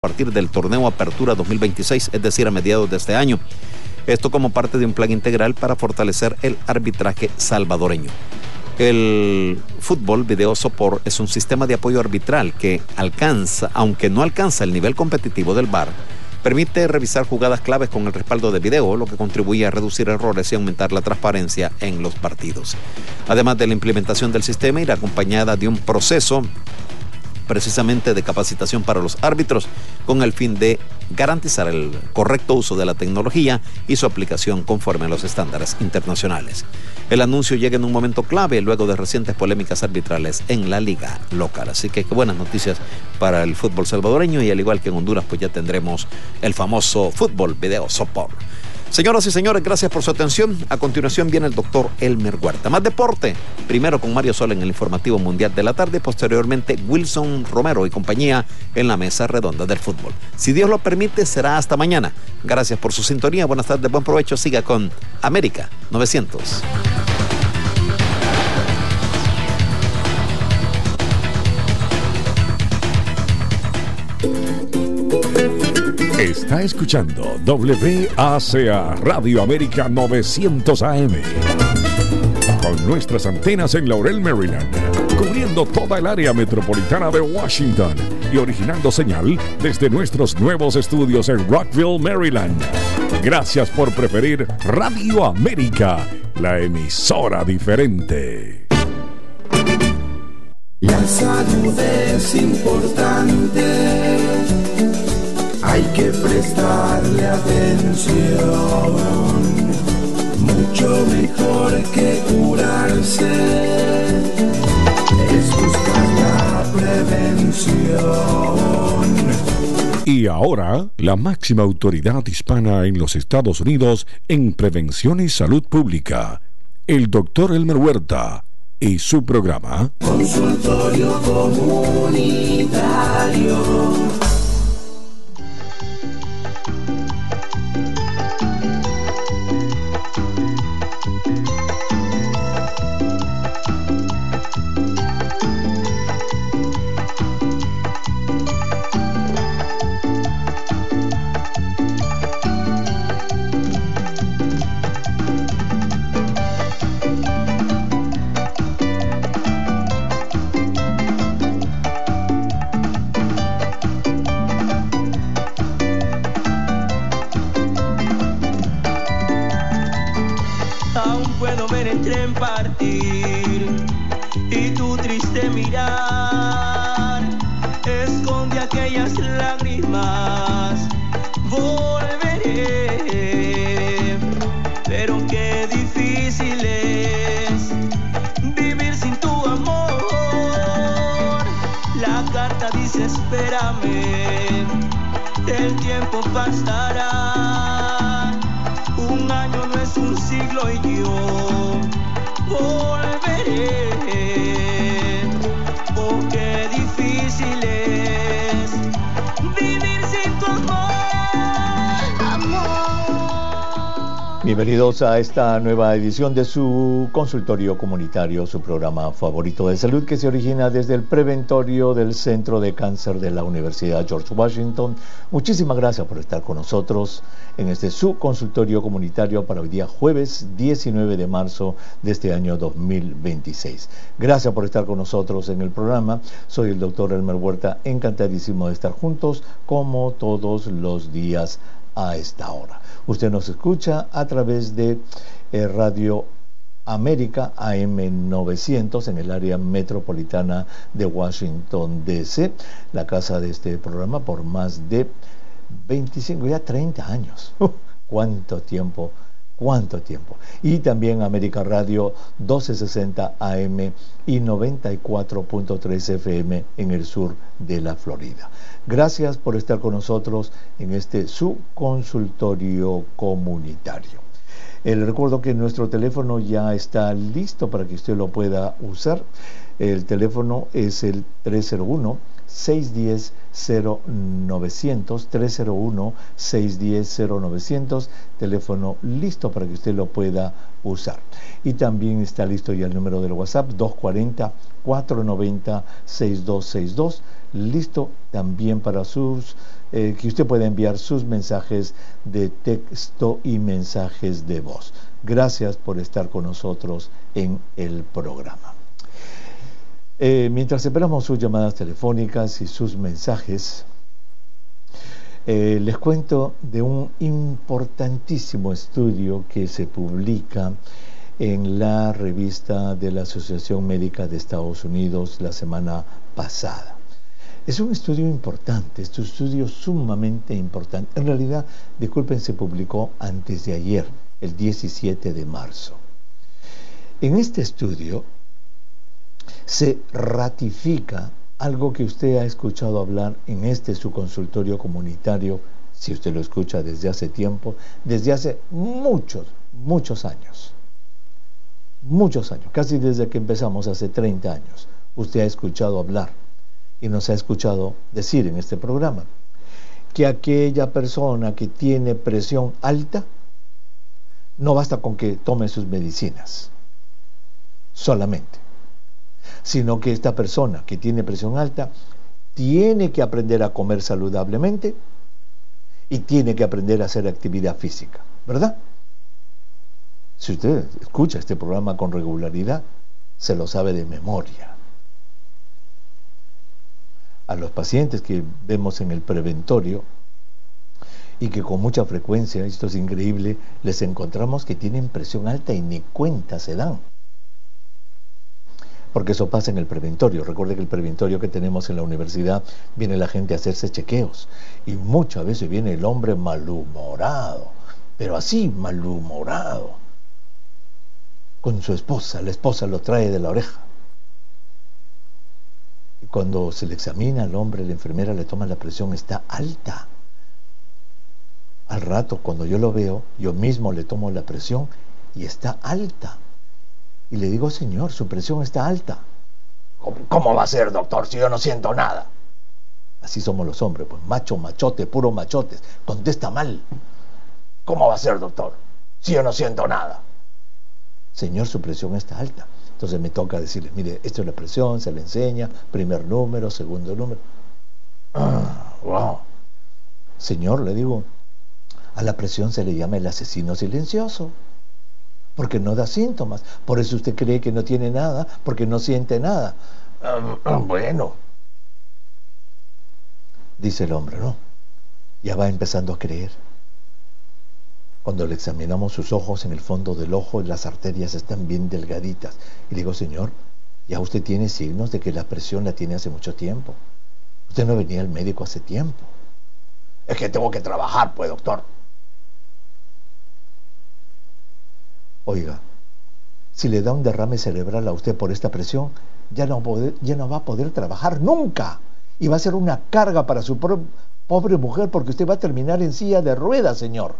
a partir del torneo Apertura 2026, es decir, a mediados de este año. Esto como parte de un plan integral para fortalecer el arbitraje salvadoreño. El Fútbol Video Support es un sistema de apoyo arbitral que alcanza, aunque no alcanza el nivel competitivo del VAR, permite revisar jugadas claves con el respaldo de video, lo que contribuye a reducir errores y aumentar la transparencia en los partidos. Además de la implementación del sistema, irá acompañada de un proceso precisamente de capacitación para los árbitros, con el fin de garantizar el correcto uso de la tecnología y su aplicación conforme a los estándares internacionales. El anuncio llega en un momento clave luego de recientes polémicas arbitrales en la liga local. Así que qué buenas noticias para el fútbol salvadoreño, y al igual que en Honduras, pues ya tendremos el famoso Fútbol Video Support. Señoras y señores, gracias por su atención. A continuación viene el doctor Elmer Huerta. Más deporte, primero con Mario Sola en el informativo mundial de la tarde, posteriormente Wilson Romero y compañía en la mesa redonda del fútbol. Si Dios lo permite, será hasta mañana. Gracias por su sintonía, buenas tardes, buen provecho. Siga con América 900. Está escuchando WACA Radio América 900 AM. Con nuestras antenas en Laurel, Maryland, cubriendo toda el área metropolitana de Washington y originando señal desde nuestros nuevos estudios en Rockville, Maryland. Gracias por preferir Radio América, la emisora diferente. La salud es importante. Hay que prestarle atención, mucho mejor que curarse, es buscar la prevención. Y ahora, la máxima autoridad hispana en los Estados Unidos en prevención y salud pública, el doctor Elmer Huerta y su programa Consultorio Comunitario. Y tu triste mirar esconde aquellas lágrimas. Volveré, pero qué difícil es vivir sin tu amor. La carta dice espérame, el tiempo pasará. Un año no es un siglo y yo volveré. Oh, qué difícil es vivir sin tu amor. Bienvenidos a esta nueva edición de su consultorio comunitario, su programa favorito de salud, que se origina desde el preventorio del Centro de Cáncer de la Universidad George Washington. Muchísimas gracias por estar con nosotros en este su consultorio comunitario para hoy día jueves 19 de marzo de este año 2026. Gracias por estar con nosotros en el programa. Soy el doctor Elmer Huerta, encantadísimo de estar juntos como todos los días a esta hora. Usted nos escucha a través de Radio América AM 900 en el área metropolitana de Washington DC, la casa de este programa por más de 25, ya 30 años. ¿Cuánto tiempo? ¿Cuánto tiempo? Y también América Radio 1260 AM y 94.3 FM en el sur de la Florida. Gracias por estar con nosotros en este su consultorio comunitario. Les recuerdo que nuestro teléfono ya está listo para que usted lo pueda usar. El teléfono es el 301 610-0900, 301-610-0900, teléfono listo para que usted lo pueda usar. Y también está listo ya el número del WhatsApp, 240-490-6262, listo también para que usted pueda enviar sus mensajes de texto y mensajes de voz. Gracias por estar con nosotros en el programa. Mientras esperamos sus llamadas telefónicas y sus mensajes, les cuento de un importantísimo estudio que se publica en la revista de la Asociación Médica de Estados Unidos la semana pasada. Es un estudio importante, es un estudio sumamente importante. En realidad, disculpen, se publicó antes de ayer, el 17 de marzo. En este estudio se ratifica algo que usted ha escuchado hablar en su consultorio comunitario, si usted lo escucha desde hace tiempo, desde hace muchos años. Muchos años, casi desde que empezamos hace 30 años. Usted ha escuchado hablar y nos ha escuchado decir en este programa que aquella persona que tiene presión alta no basta con que tome sus medicinas solamente, sino que esta persona que tiene presión alta tiene que aprender a comer saludablemente y tiene que aprender a hacer actividad física, ¿verdad? Si usted escucha este programa con regularidad, se lo sabe de memoria. A los pacientes que vemos en el preventorio y que con mucha frecuencia, esto es increíble, les encontramos que tienen presión alta y ni cuenta se dan. Porque eso pasa en el preventorio. Recuerde que el preventorio que tenemos en la universidad, viene la gente a hacerse chequeos y muchas veces viene el hombre malhumorado, pero así malhumorado, con su esposa. La esposa lo trae de la oreja. Y cuando se le examina al hombre, la enfermera le toma la presión, está alta. Al rato, cuando yo lo veo, yo mismo le tomo la presión y está alta. Y le digo, señor, su presión está alta. ¿Cómo va a ser, doctor, si yo no siento nada? Así somos los hombres, pues macho, machote, puro machotes. Contesta mal. ¿Cómo va a ser, doctor, si yo no siento nada? Señor, su presión está alta. Entonces me toca decirle, mire, esto es la presión, se le enseña, primer número, segundo número. Wow. Señor, le digo, a la presión se le llama el asesino silencioso, porque no da síntomas. Por eso usted cree que no tiene nada, porque no siente nada. Bueno, dice el hombre, ¿no? Ya va empezando a creer. Cuando le examinamos sus ojos, en el fondo del ojo, las arterias están bien delgaditas. Y le digo, señor, ya usted tiene signos de que la presión la tiene hace mucho tiempo. Usted no venía al médico hace tiempo. Es que tengo que trabajar, pues, doctor. Oiga, si le da un derrame cerebral a usted por esta presión, ya no va a poder trabajar nunca. Y va a ser una carga para su pobre mujer, porque usted va a terminar en silla de ruedas, señor.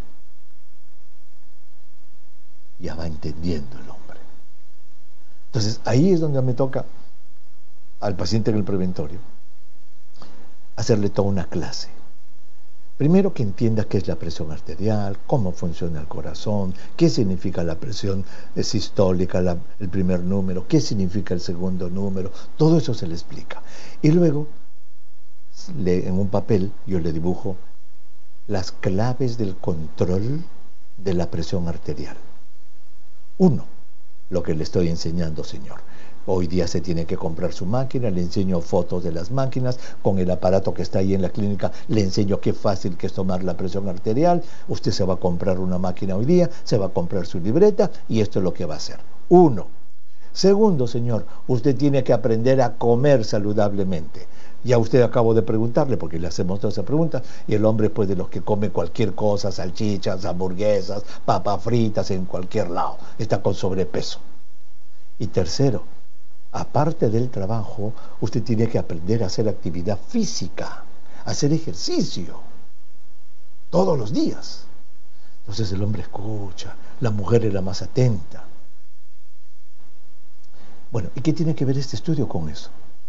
Ya va entendiendo el hombre. Entonces, ahí es donde me toca al paciente en el preventorio hacerle toda una clase. Primero, que entienda qué es la presión arterial, cómo funciona el corazón, qué significa la presión sistólica, el primer número, qué significa el segundo número, todo eso se le explica. Y luego, en un papel, yo le dibujo las claves del control de la presión arterial. 1, lo que le estoy enseñando, señor. Hoy día se tiene que comprar su máquina, le enseño fotos de las máquinas, con el aparato que está ahí en la clínica, le enseño qué fácil que es tomar la presión arterial. Usted se va a comprar una máquina hoy día, se va a comprar su libreta y esto es lo que va a hacer. 1. Segundo, señor, usted tiene que aprender a comer saludablemente. Ya usted acabo de preguntarle, porque le hacemos toda esa pregunta, y el hombre pues de los que come cualquier cosa, salchichas, hamburguesas, papas fritas en cualquier lado, está con sobrepeso. Y tercero, aparte del trabajo, usted tiene que aprender a hacer actividad física, a hacer ejercicio, todos los días. Entonces el hombre escucha, la mujer es la más atenta. Bueno, ¿y qué tiene que ver este estudio con eso?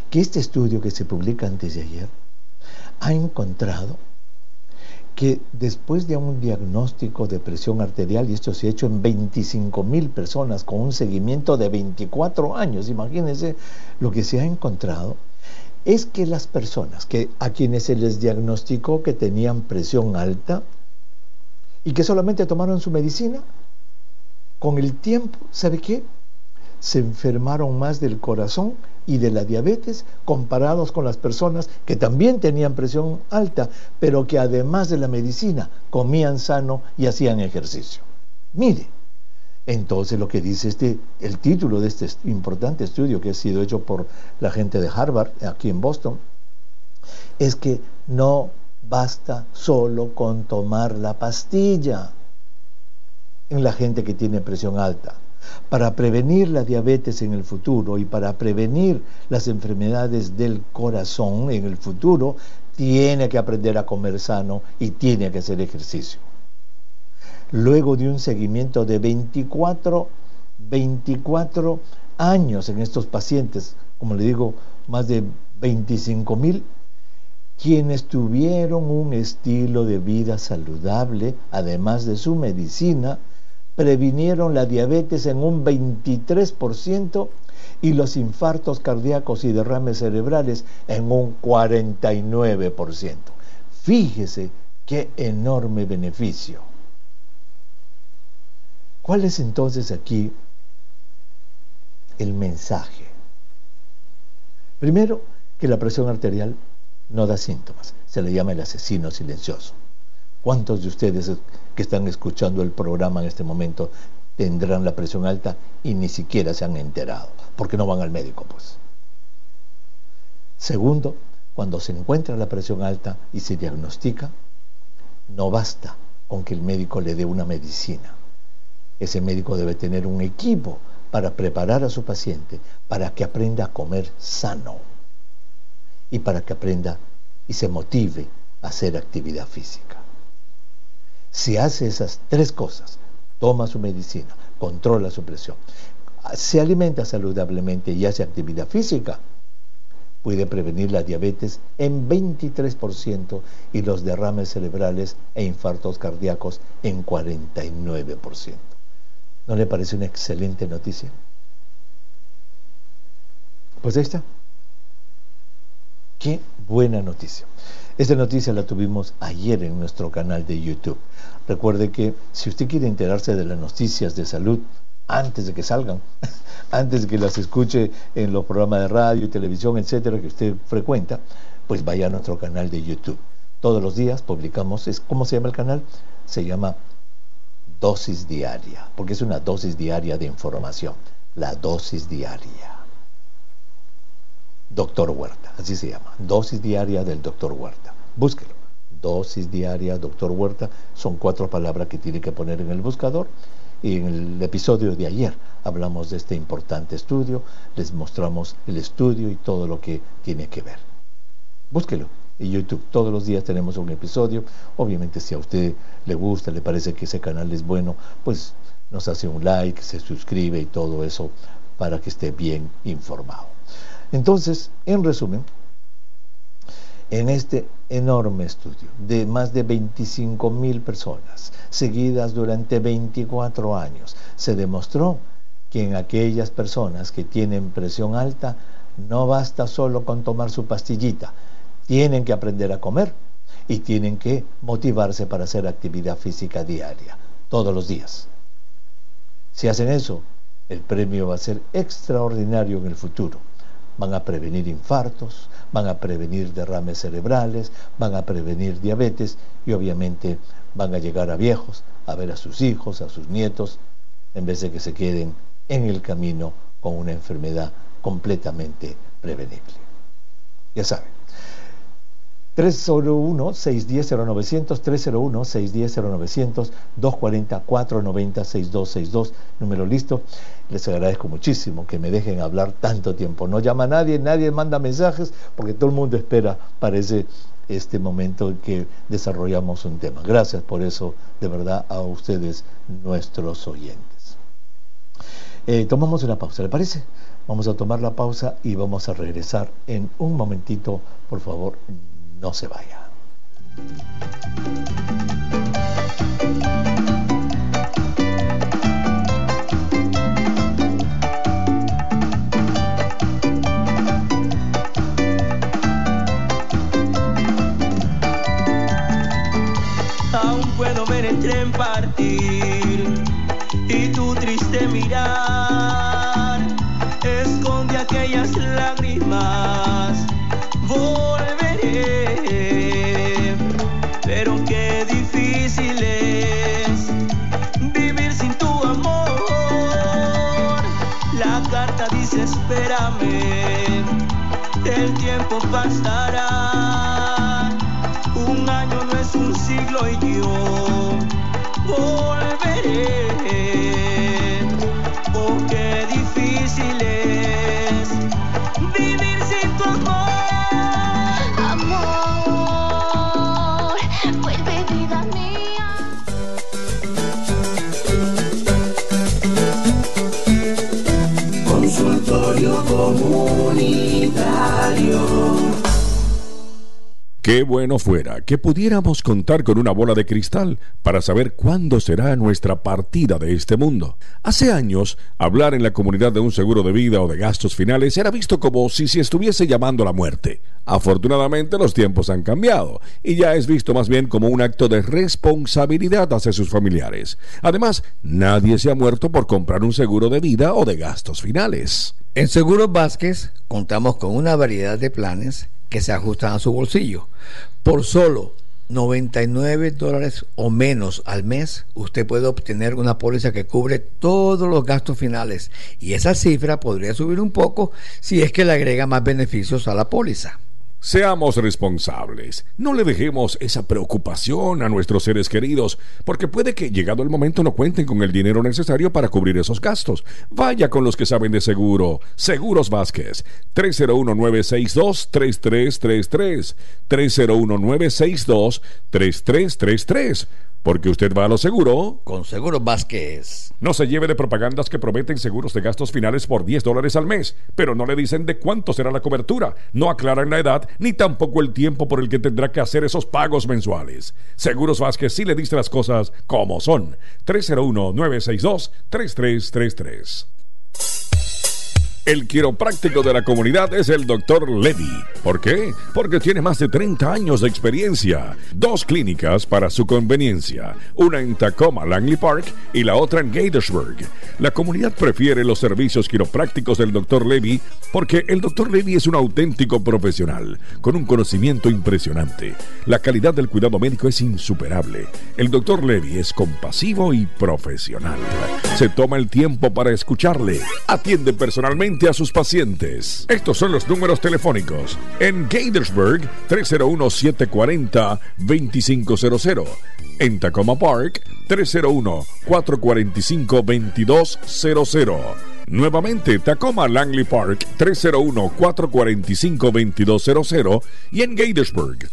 que este estudio que se publica antes de ayer ha encontrado que después de un diagnóstico de presión arterial, y esto se ha hecho en 25.000 personas con un seguimiento de 24 años, imagínense lo que se ha encontrado, es que las personas a quienes se les diagnosticó que tenían presión alta y que solamente tomaron su medicina, con el tiempo, ¿sabe qué? Se enfermaron más del corazón y de la diabetes comparados con las personas que también tenían presión alta, pero que además de la medicina comían sano y hacían ejercicio. Mire, entonces lo que dice el título de este importante estudio que ha sido hecho por la gente de Harvard, aquí en Boston, es que no basta solo con tomar la pastilla en la gente que tiene presión alta. Para prevenir la diabetes en el futuro y para prevenir las enfermedades del corazón en el futuro, tiene que aprender a comer sano y tiene que hacer ejercicio. Luego de un seguimiento de 24 años en estos pacientes, como le digo, más de 25.000, quienes tuvieron un estilo de vida saludable, además de su medicina, previnieron la diabetes en un 23% y los infartos cardíacos y derrames cerebrales en un 49%. Fíjese qué enorme beneficio. ¿Cuál es entonces aquí el mensaje? Primero, que la presión arterial no da síntomas, se le llama el asesino silencioso. ¿Cuántos de ustedes que están escuchando el programa en este momento tendrán la presión alta y ni siquiera se han enterado? Porque no van al médico, pues. Segundo, cuando se encuentra la presión alta y se diagnostica, no basta con que el médico le dé una medicina. Ese médico debe tener un equipo para preparar a su paciente para que aprenda a comer sano y para que aprenda y se motive a hacer actividad física. Si hace esas tres cosas, toma su medicina, controla su presión, se alimenta saludablemente y hace actividad física, puede prevenir la diabetes en 23% y los derrames cerebrales e infartos cardíacos en 49%. ¿No le parece una excelente noticia? Pues ahí está. Qué buena noticia. Esta noticia la tuvimos ayer en nuestro canal de YouTube. Recuerde que si usted quiere enterarse de las noticias de salud antes de que salgan, antes de que las escuche en los programas de radio y televisión, etcétera, que usted frecuenta, pues vaya a nuestro canal de YouTube. Todos los días publicamos, ¿cómo se llama el canal? Se llama Dosis Diaria, porque es una dosis diaria de información. La dosis diaria. Doctor Huerta, así se llama, dosis diaria del Doctor Huerta. Búsquelo, dosis diaria Doctor Huerta, son 4 palabras que tiene que poner en el buscador. Y en el episodio de ayer hablamos de este importante estudio, les mostramos el estudio y todo lo que tiene que ver. Búsquelo en YouTube, todos los días tenemos un episodio. Obviamente si a usted le gusta, le parece que ese canal es bueno, pues nos hace un like, se suscribe y todo eso para que esté bien informado. Entonces, en resumen, en este enorme estudio de más de 25.000 personas seguidas durante 24 años, se demostró que en aquellas personas que tienen presión alta no basta solo con tomar su pastillita, tienen que aprender a comer y tienen que motivarse para hacer actividad física diaria, todos los días. Si hacen eso, el premio va a ser extraordinario en el futuro. Van a prevenir infartos, van a prevenir derrames cerebrales, van a prevenir diabetes y obviamente van a llegar a viejos, a ver a sus hijos, a sus nietos, en vez de que se queden en el camino con una enfermedad completamente prevenible. Ya saben, 301-610-0900, 301-610-0900, 240-490-6262, número listo. Les agradezco muchísimo que me dejen hablar tanto tiempo. No llama a nadie, nadie manda mensajes, porque todo el mundo espera, parece, este momento en que desarrollamos un tema. Gracias por eso, de verdad, a ustedes, nuestros oyentes. Tomamos una pausa, ¿le parece? Vamos a tomar la pausa y vamos a regresar en un momentito. Por favor, no se vaya. Aún puedo ver el tren partir y tu triste mirar esconde aquellas lágrimas. Volveré, pero qué difícil es vivir sin tu amor. La carta dice espérame, el tiempo pasará. Un año no es un siglo y yo volveré. Oh, qué difícil es vivir sin tu amor. Amor, vuelve vida mía. Consultorio comunitario. Qué bueno fuera que pudiéramos contar con una bola de cristal para saber cuándo será nuestra partida de este mundo. Hace años, hablar en la comunidad de un seguro de vida o de gastos finales era visto como si se estuviese llamando a la muerte. Afortunadamente, los tiempos han cambiado y ya es visto más bien como un acto de responsabilidad hacia sus familiares. Además, nadie se ha muerto por comprar un seguro de vida o de gastos finales. En Seguros Vázquez contamos con una variedad de planes que se ajustan a su bolsillo. Por solo $99 o menos al mes, usted puede obtener una póliza que cubre todos los gastos finales, y esa cifra podría subir un poco si es que le agrega más beneficios a la póliza. Seamos responsables, no le dejemos esa preocupación a nuestros seres queridos, porque puede que llegado el momento no cuenten con el dinero necesario para cubrir esos gastos. Vaya con los que saben de seguro. Seguros Vázquez, 301-962-3333, 301-962-3333. Porque usted va a lo seguro con Seguros Vázquez. No se lleve de propagandas que prometen seguros de gastos finales por $10 al mes, pero no le dicen de cuánto será la cobertura, no aclaran la edad ni tampoco el tiempo por el que tendrá que hacer esos pagos mensuales. Seguros Vázquez sí le dice las cosas como son. 301-962-3333. El quiropráctico de la comunidad es el Dr. Levy. ¿Por qué? Porque tiene más de 30 años de experiencia. 2 clínicas para su conveniencia. Una en Tacoma, Langley Park, y la otra en Gaithersburg. La comunidad prefiere los servicios quiroprácticos del Dr. Levy porque el Dr. Levy es un auténtico profesional, con un conocimiento impresionante. La calidad del cuidado médico es insuperable. El Dr. Levy es compasivo y profesional. Se toma el tiempo para escucharle. Atiende personalmente a sus pacientes. Estos son los números telefónicos. En Gaithersburg, 301-740-2500. En Tacoma Park, 301-445-2200. Nuevamente, Tacoma Langley Park, 301-445-2200. Y en Gaithersburg,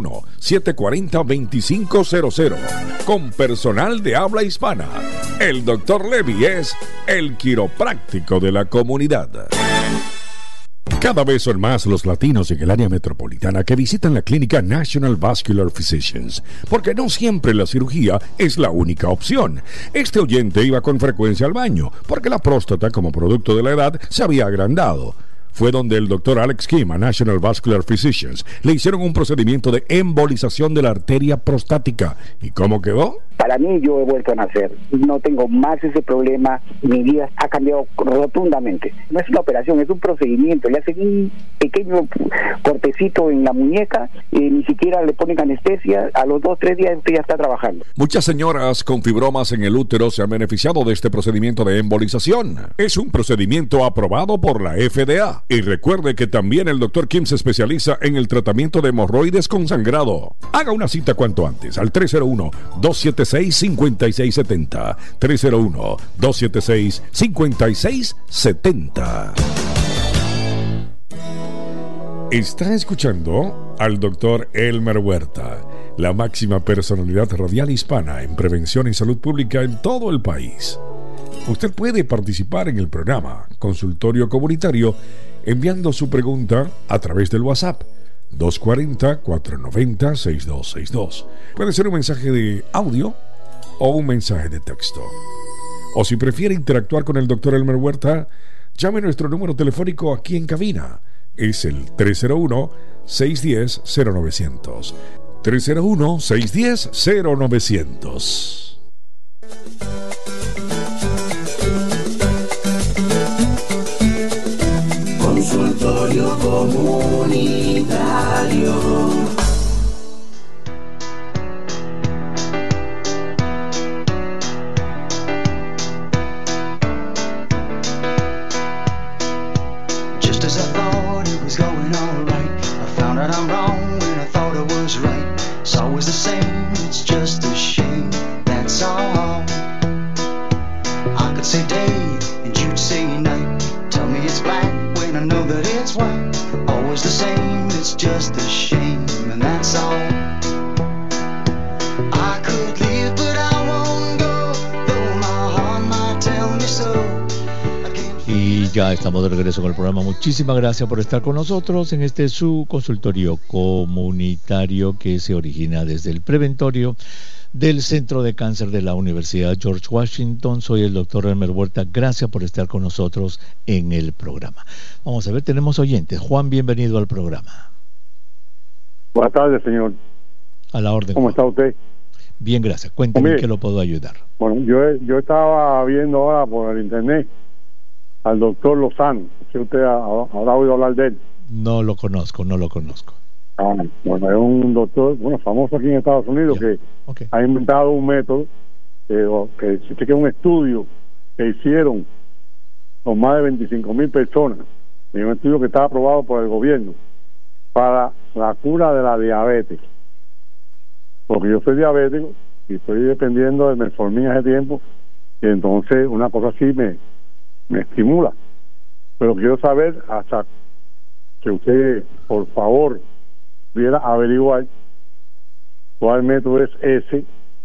301-740-2500. Con personal de habla hispana. El Dr. Levy es el quiropráctico de la comunidad. Cada vez son más los latinos en el área metropolitana que visitan la clínica National Vascular Physicians, porque no siempre la cirugía es la única opción. Este oyente iba con frecuencia al baño, porque la próstata, como producto de la edad, se había agrandado. Fue donde el doctor Alex Kim, a National Vascular Physicians, le hicieron un procedimiento de embolización de la arteria prostática. ¿Y cómo quedó? Para mí, yo he vuelto a nacer. No tengo más ese problema. Mi vida ha cambiado rotundamente. No es una operación, es un procedimiento. Le hacen un pequeño cortecito en la muñeca y ni siquiera le ponen anestesia. A los 2-3 días usted ya está trabajando. Muchas señoras con fibromas en el útero se han beneficiado de este procedimiento de embolización. Es un procedimiento aprobado por la FDA. Y recuerde que también el Dr. Kim se especializa en el tratamiento de hemorroides con sangrado. Haga una cita cuanto antes al 301-276-5670. 301-276-5670. Está escuchando al Dr. Elmer Huerta, la máxima personalidad radial hispana en prevención y salud pública en todo el país. Usted puede participar en el programa Consultorio Comunitario enviando su pregunta a través del WhatsApp 240-490-6262. Puede ser un mensaje de audio o un mensaje de texto. O si prefiere interactuar con el Dr. Elmer Huerta, llame a nuestro número telefónico aquí en cabina. Es el 301-610-0900. 301-610-0900. Consultorio comunitario. Just as I thought it was going all right, I found out I'm wrong when I thought I was right. It's always the same, it's just a shame, that's all. I could say day and you'd say night. Tell me it's black when I know that it's white. Always the same, it's just a shame, and that's all. I could leave but I won't go, though my heart might tell me so. Y ya estamos de regreso con el programa. Muchísimas gracias por estar con nosotros en este su consultorio comunitario que se origina desde el preventorio del Centro de Cáncer de la Universidad George Washington. Soy el doctor Elmer Huerta. Gracias por estar con nosotros en el programa. Vamos a ver, tenemos oyentes. Juan, bienvenido al programa. Buenas tardes, señor. A la orden. ¿Cómo está usted? Bien, gracias. Cuénteme en qué lo puedo ayudar. Bueno, yo estaba viendo ahora por el internet al doctor Lozano. Si usted habrá oído hablar de él. No lo conozco. Bueno, es un doctor, famoso aquí en Estados Unidos, que ha inventado un método que es un estudio que hicieron con más de 25,000 personas, y un estudio que está aprobado por el gobierno para la cura de la diabetes. Porque yo soy diabético y estoy dependiendo de metformin hace tiempo, y entonces una cosa así me estimula. Pero quiero saber, hasta que usted, por favor, pudiera averiguar cuál método es ese,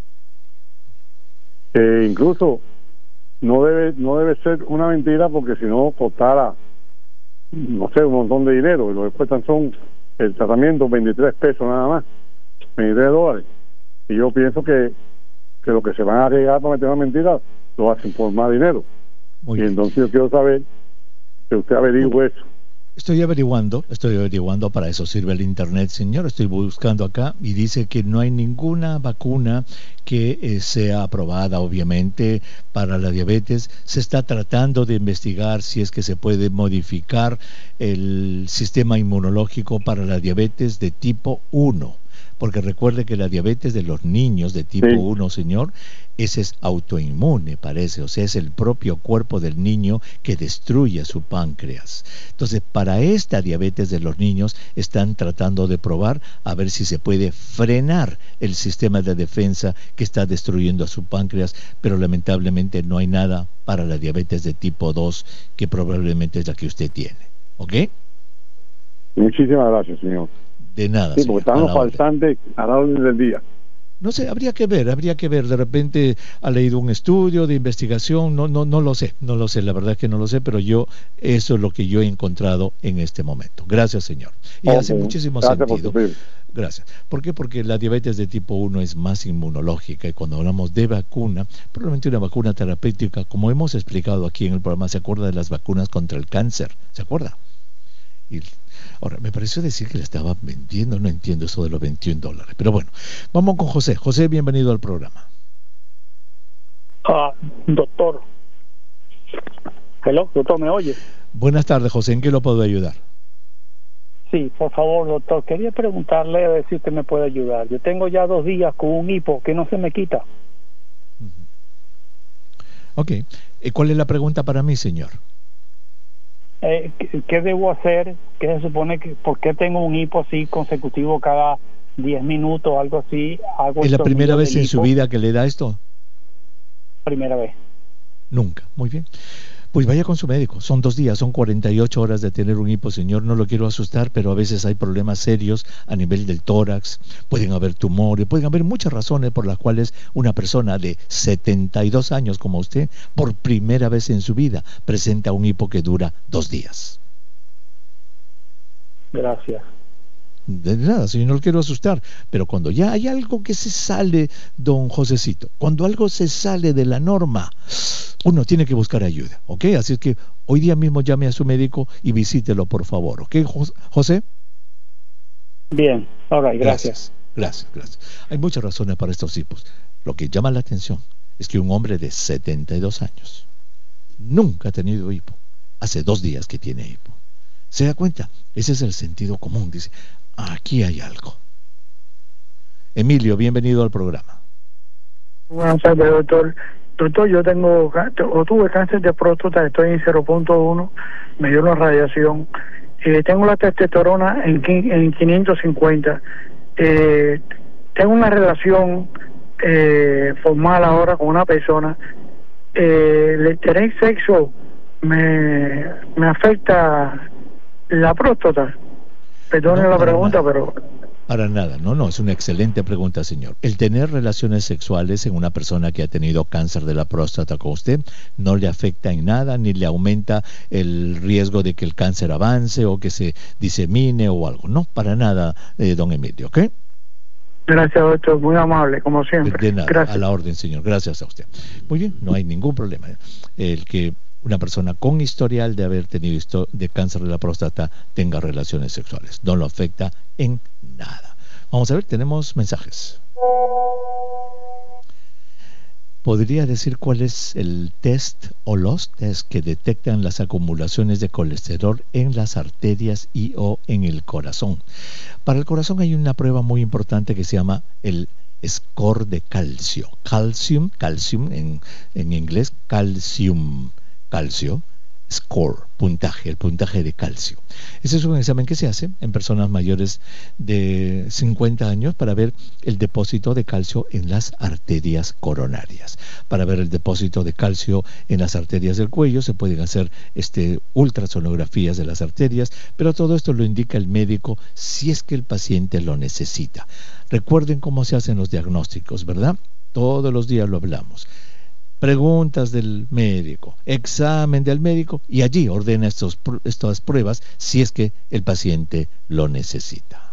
que incluso no debe ser una mentira, porque si no costara, no sé, un montón de dinero, y lo que cuestan son el tratamiento 23 pesos nada más, $23. Y yo pienso que lo que se van a arriesgar para meter una mentira lo hacen por más dinero. Y entonces yo quiero saber que usted averigüe eso. Estoy averiguando, para eso sirve el internet, señor. Estoy buscando acá y dice que no hay ninguna vacuna que sea aprobada, obviamente, para la diabetes. Se está tratando de investigar si es que se puede modificar el sistema inmunológico para la diabetes de tipo 1. Porque recuerde que la diabetes de los niños de tipo 1, señor, ese es autoinmune, parece. O sea, es el propio cuerpo del niño que destruye su páncreas. Entonces, para esta diabetes de los niños están tratando de probar a ver si se puede frenar el sistema de defensa que está destruyendo a su páncreas, pero lamentablemente no hay nada para la diabetes de tipo 2, que probablemente es la que usted tiene. ¿Ok? Muchísimas gracias, señor. De nada. Sí, porque estamos faltantes a la orden del día. No sé, habría que ver, de repente ha leído un estudio de investigación, no lo sé, la verdad es que no lo sé, pero eso es lo que yo he encontrado en este momento. Gracias, señor. Y hace muchísimo sentido. Gracias. ¿Por qué? Porque la diabetes de tipo 1 es más inmunológica, y cuando hablamos de vacuna, probablemente una vacuna terapéutica, como hemos explicado aquí en el programa, ¿se acuerda de las vacunas contra el cáncer? ¿Se acuerda? Y ahora, me pareció decir que le estaba vendiendo, no entiendo eso de los $21. Pero bueno, vamos con José. José, bienvenido al programa. Doctor. Hello, doctor, ¿me oye? Buenas tardes, José. ¿En qué lo puedo ayudar? Sí, por favor, doctor. Quería preguntarle a ver si usted me puede ayudar. Yo tengo ya 2 días con un hipo que no se me quita. Ok. ¿Cuál es la pregunta para mí, señor? ¿Qué debo hacer? ¿Qué se supone que por qué tengo un hipo así consecutivo cada 10 minutos o algo así? ¿Es la primera vez en su vida que le da esto? Primera vez. Nunca. Muy bien. Pues vaya con su médico. Son 2 días, son 48 horas de tener un hipo, señor. No lo quiero asustar, pero a veces hay problemas serios a nivel del tórax. Pueden haber tumores, pueden haber muchas razones por las cuales una persona de 72 años como usted, por primera vez en su vida, presenta un hipo que dura 2 días. Gracias. De nada, señor, no lo quiero asustar, pero cuando ya hay algo que se sale, don Josecito, cuando algo se sale de la norma, uno tiene que buscar ayuda, ¿ok? Así es que hoy día mismo llame a su médico y visítelo, por favor, ¿ok, José? Bien, ahora, gracias. Gracias. Hay muchas razones para estos hipos. Lo que llama la atención es que un hombre de 72 años nunca ha tenido hipo. Hace 2 días que tiene hipo. ¿Se da cuenta? Ese es el sentido común. Dice, aquí hay algo. Emilio, bienvenido al programa. Buenas tardes, doctor. Doctor, yo tuve cáncer de próstata, estoy en 0.1, me dio una radiación. Tengo la testosterona en 550. Tengo una relación formal ahora con una persona. El tener sexo me afecta la próstata. Perdone la pregunta, pero... Para nada, no, es una excelente pregunta, señor. El tener relaciones sexuales en una persona que ha tenido cáncer de la próstata con usted no le afecta en nada, ni le aumenta el riesgo de que el cáncer avance o que se disemine o algo. No, para nada, don Emilio, ¿ok? Gracias, doctor, muy amable, como siempre. De nada, gracias. A la orden, señor, gracias a usted. Muy bien, no hay ningún problema. El que una persona con historial de haber tenido de cáncer de la próstata tenga relaciones sexuales. No lo afecta en nada. Vamos a ver, tenemos mensajes. ¿Podría decir cuál es el test o los test que detectan las acumulaciones de colesterol en las arterias y o en el corazón? Para el corazón hay una prueba muy importante que se llama el score de calcio. Calcium en inglés, calcio, score, el puntaje de calcio. Ese es un examen que se hace en personas mayores de 50 años para ver el depósito de calcio en las arterias coronarias. Para ver el depósito de calcio en las arterias del cuello se pueden hacer ultrasonografías de las arterias, pero todo esto lo indica el médico si es que el paciente lo necesita. Recuerden cómo se hacen los diagnósticos, ¿verdad? Todos los días lo hablamos. Preguntas del médico, examen del médico y allí ordena estas pruebas si es que el paciente lo necesita.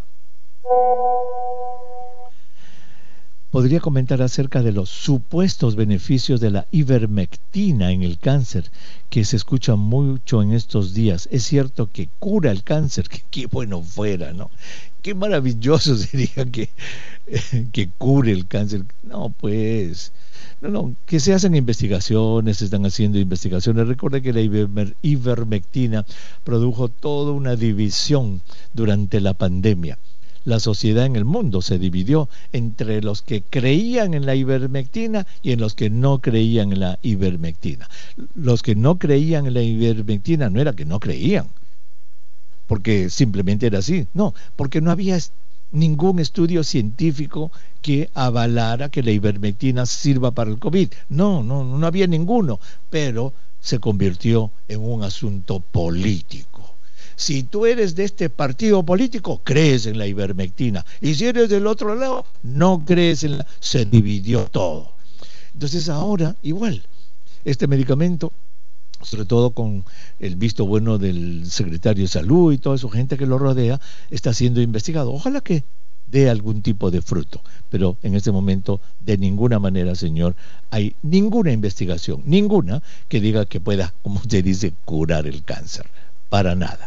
¿Podría comentar acerca de los supuestos beneficios de la ivermectina en el cáncer que se escucha mucho en estos días? Es cierto que cura el cáncer, que bueno fuera, ¿no? Qué maravilloso sería que cure el cáncer. No, pues... No, que se hacen investigaciones, se están haciendo investigaciones. Recuerde que la ivermectina produjo toda una división durante la pandemia. La sociedad en el mundo se dividió entre los que creían en la ivermectina y en los que no creían en la ivermectina. Los que no creían en la ivermectina no era que no creían, porque simplemente era así. No, porque no había ningún estudio científico que avalara que la ivermectina sirva para el COVID. No había ninguno, pero se convirtió en un asunto político. Si tú eres de este partido político, crees en la ivermectina, y si eres del otro lado, no crees en la... Se dividió todo. Entonces ahora, igual, este medicamento, sobre todo con el visto bueno del secretario de Salud y toda su gente que lo rodea, está siendo investigado. Ojalá que dé algún tipo de fruto, pero en este momento de ninguna manera, señor, hay ninguna investigación, ninguna que diga que pueda, como usted dice, curar el cáncer. Para nada.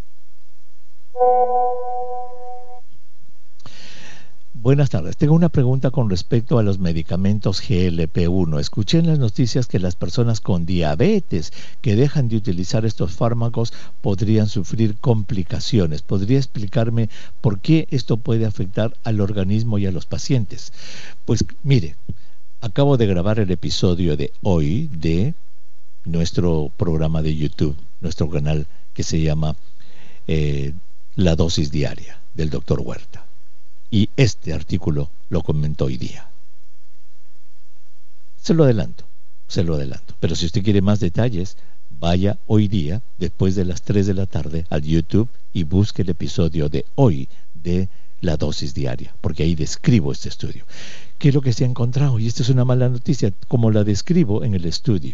Buenas tardes. Tengo una pregunta con respecto a los medicamentos GLP-1. Escuché en las noticias que las personas con diabetes que dejan de utilizar estos fármacos podrían sufrir complicaciones. ¿Podría explicarme por qué esto puede afectar al organismo y a los pacientes? Pues mire, acabo de grabar el episodio de hoy de nuestro programa de YouTube, nuestro canal que se llama La Dosis Diaria del Dr. Huerta. Y este artículo lo comentó hoy día. Se lo adelanto. Pero si usted quiere más detalles, vaya hoy día, después de las 3 de la tarde, al YouTube y busque el episodio de hoy de La Dosis Diaria, porque ahí describo este estudio. ¿Qué es lo que se ha encontrado? Y esta es una mala noticia, como la describo en el estudio.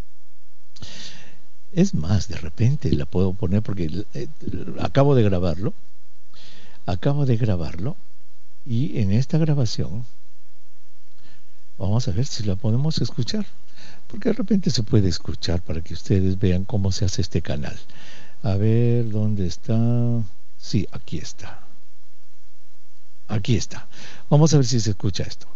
Es más, de repente la puedo poner porque acabo de grabarlo, y en esta grabación vamos a ver si la podemos escuchar, porque de repente se puede escuchar para que ustedes vean cómo se hace este canal. A ver, ¿dónde está? Sí, aquí está. Aquí está. Vamos a ver si se escucha esto.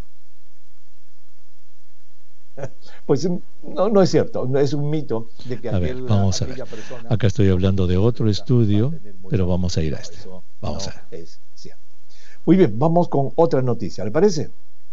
Pues no es cierto, no es un mito de que vamos a ver. Acá estoy hablando de otro estudio, pero vamos a ir a este. Vamos a ver. Es cierto. Muy bien, vamos con otra noticia, ¿le parece?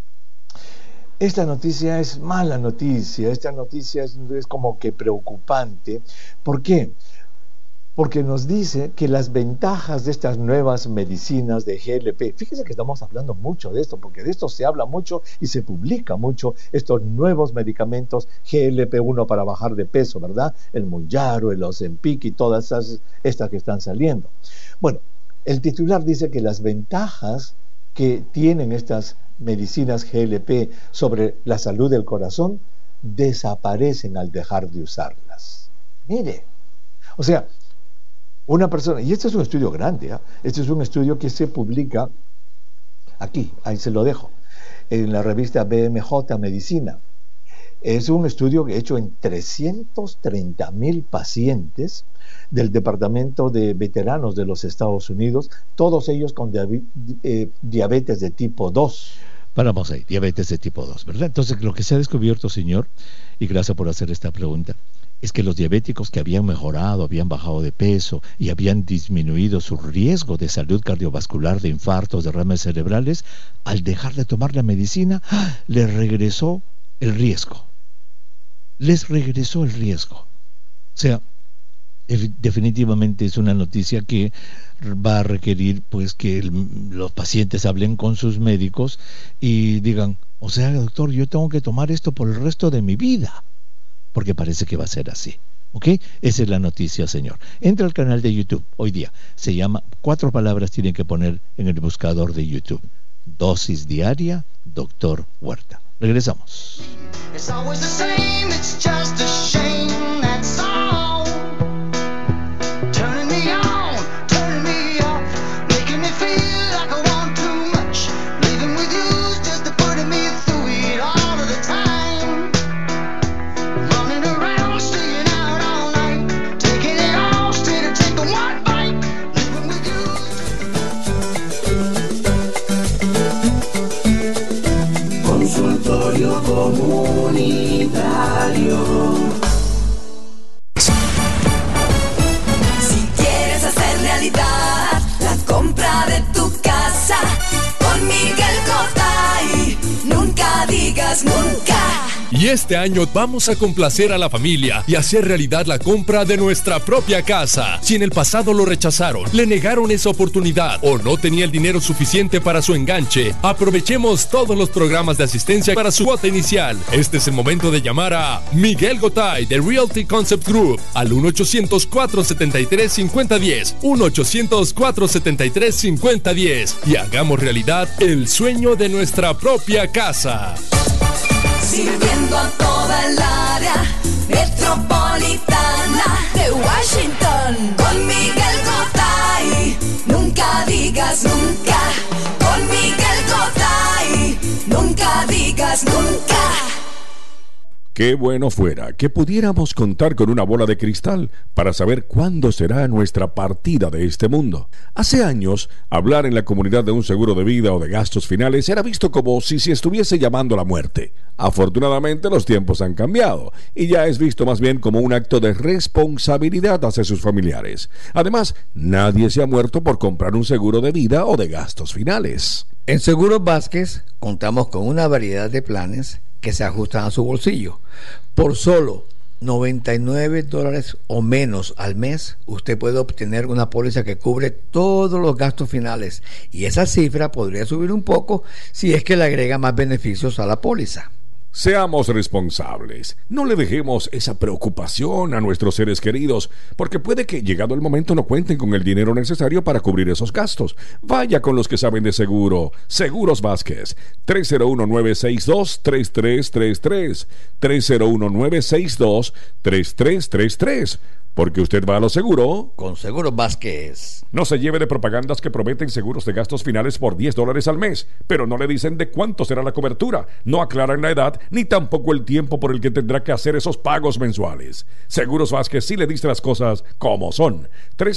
Esta noticia es mala noticia, esta noticia es como que preocupante. ¿Por qué? Porque nos dice que las ventajas de estas nuevas medicinas de GLP, fíjense que estamos hablando mucho de esto, porque de esto se habla mucho y se publica mucho, estos nuevos medicamentos GLP-1 para bajar de peso, ¿verdad? El Mounjaro, el Ozempic y todas estas que están saliendo. Bueno, el titular dice que las ventajas que tienen estas medicinas GLP sobre la salud del corazón desaparecen al dejar de usarlas. Mire, o sea, una persona, y este es un estudio grande, ¿eh? Este es un estudio que se publica aquí, ahí se lo dejo, en la revista BMJ Medicina. Es un estudio hecho en 330,000 pacientes del Departamento de Veteranos de los Estados Unidos, todos ellos con diabetes de tipo 2. Vamos ahí, diabetes de tipo 2, ¿verdad? Entonces, lo que se ha descubierto, señor, y gracias por hacer esta pregunta, es que los diabéticos que habían mejorado, habían bajado de peso y habían disminuido su riesgo de salud cardiovascular, de infartos, derrames cerebrales, al dejar de tomar la medicina, les regresó el riesgo. Les regresó el riesgo. O sea, definitivamente es una noticia que va a requerir pues que los pacientes hablen con sus médicos y digan, o sea, doctor, yo tengo que tomar esto por el resto de mi vida, porque parece que va a ser así. ¿Ok? Esa es la noticia, señor. Entra al canal de YouTube hoy día. Se llama, 4 palabras tienen que poner en el buscador de YouTube: Dosis Diaria, Dr. Huerta. Regresamos. It's always the same, it's just a shame, that's all. Turning me on, turning me off, making me feel like I want too much. Living with you's just putting me through it all of the time. Running around, staying out all night, taking it all instead of taking one bite. Living with you. Consultorio comunitario. Si quieres hacer realidad la compra de tu casa con Miguel Gotay, nunca digas nunca. Y este año vamos a complacer a la familia y hacer realidad la compra de nuestra propia casa. Si en el pasado lo rechazaron, le negaron esa oportunidad o no tenía el dinero suficiente para su enganche, aprovechemos todos los programas de asistencia para su cuota inicial. Este es el momento de llamar a Miguel Gotay de Realty Concept Group al 1-800-473-5010, 1-800-473-5010 y hagamos realidad el sueño de nuestra propia casa. Sirviendo a toda el área metropolitana de Washington. Con Miguel Gotay, nunca digas nunca. Con Miguel Gotay, nunca digas nunca. Qué bueno fuera que pudiéramos contar con una bola de cristal para saber cuándo será nuestra partida de este mundo. Hace años, hablar en la comunidad de un seguro de vida o de gastos finales era visto como si se estuviese llamando a la muerte. Afortunadamente, los tiempos han cambiado y ya es visto más bien como un acto de responsabilidad hacia sus familiares. Además, nadie se ha muerto por comprar un seguro de vida o de gastos finales. En Seguros Vázquez contamos con una variedad de planes que se ajustan a su bolsillo. Por solo $99 o menos al mes, usted puede obtener una póliza que cubre todos los gastos finales, y esa cifra podría subir un poco si es que le agrega más beneficios a la póliza. Seamos responsables. No le dejemos esa preocupación a nuestros seres queridos, porque puede que llegado el momento no cuenten con el dinero necesario para cubrir esos gastos. Vaya con los que saben de seguro. Seguros Vázquez, 301-962-3333, 301-962-3333. Porque usted va a lo seguro con Seguros Vázquez. No se lleve de propagandas que prometen seguros de gastos finales por $10 al mes, pero no le dicen de cuánto será la cobertura, no aclaran la edad ni tampoco el tiempo por el que tendrá que hacer esos pagos mensuales. Seguros Vázquez sí le dice las cosas como son.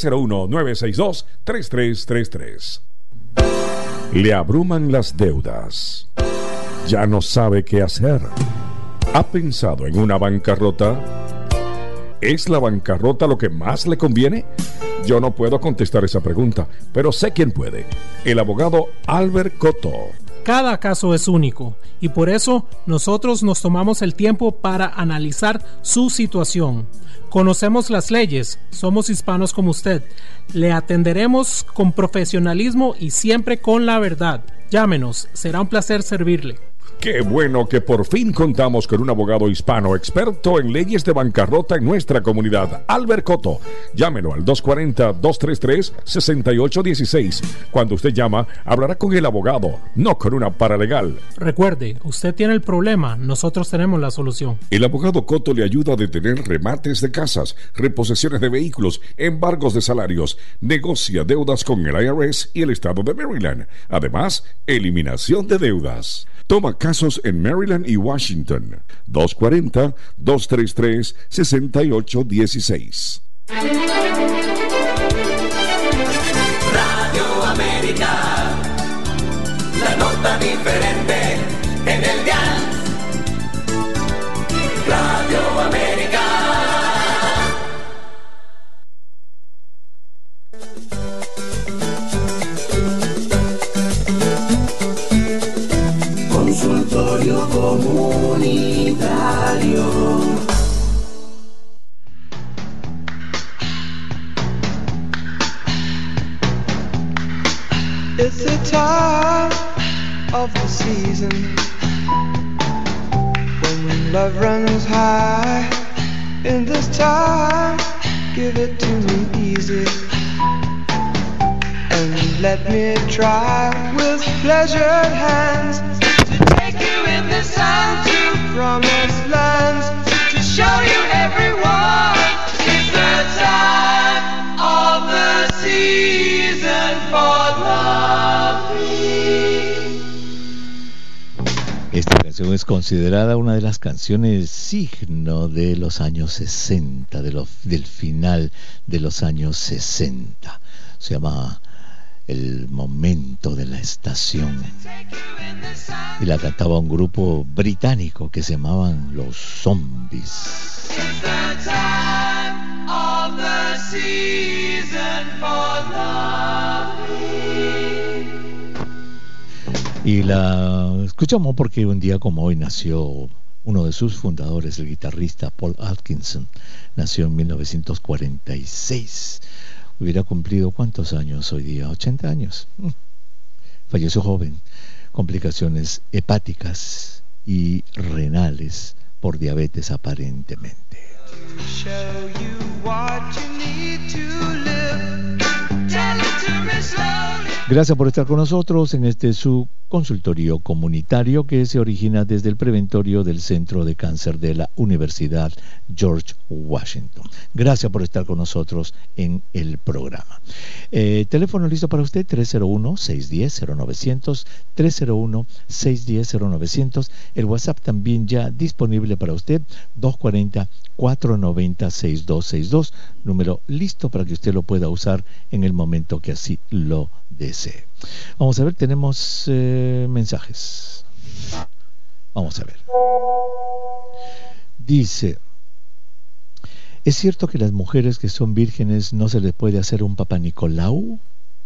301-962-3333. Le abruman las deudas. Ya no sabe qué hacer. ¿Ha pensado en una bancarrota? ¿Es la bancarrota lo que más le conviene? Yo no puedo contestar esa pregunta, pero sé quién puede. El abogado Albert Cotto. Cada caso es único y por eso nosotros nos tomamos el tiempo para analizar su situación. Conocemos las leyes, somos hispanos como usted. Le atenderemos con profesionalismo y siempre con la verdad. Llámenos, será un placer servirle. Qué bueno que por fin contamos con un abogado hispano experto en leyes de bancarrota en nuestra comunidad, Albert Cotto. Llámelo al 240-233-6816. Cuando usted llama, hablará con el abogado, no con una paralegal. Recuerde, usted tiene el problema, nosotros tenemos la solución. El abogado Cotto le ayuda a detener remates de casas, reposesiones de vehículos, embargos de salarios, negocia deudas con el IRS y el estado de Maryland. Además, eliminación de deudas. Toma casos en Maryland y Washington. 240-233-6816. Radio América, la nota diferente en el dial. Radio América. Consultorio comunitario. It's the time of the season when love runs high. In this time, give it to me easy and let me try with pleasured hands to take you in the sun to promised lands, to show you everyone. It's the time of the season for loving. Esta canción es considerada una de las canciones signo de los años 60, del final de los años 60. Se llama El momento de la estación y la cantaba un grupo británico que se llamaban Los Zombies. Y la escuchamos porque un día como hoy nació uno de sus fundadores, el guitarrista Paul Atkinson. Nació en 1946. Hubiera cumplido ¿cuántos años hoy día? 80 años. Falleció joven, complicaciones hepáticas y renales por diabetes aparentemente. Gracias por estar con nosotros en este su consultorio comunitario que se origina desde el preventorio del Centro de Cáncer de la Universidad George Washington. Gracias por estar con nosotros en el programa. Teléfono listo para usted, 301-610-0900, 301-610-0900. El WhatsApp también ya disponible para usted, 240-490-6262. Número listo para que usted lo pueda usar en el momento que así lo desee. Vamos a ver, tenemos mensajes. Vamos a ver. Dice: ¿es cierto que las mujeres que son vírgenes no se les puede hacer un Papá Nicolau?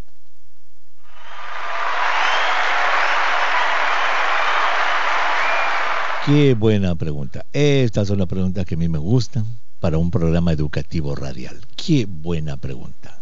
Qué buena pregunta. Estas son las preguntas que a mí me gustan para un programa educativo radial. Qué buena pregunta.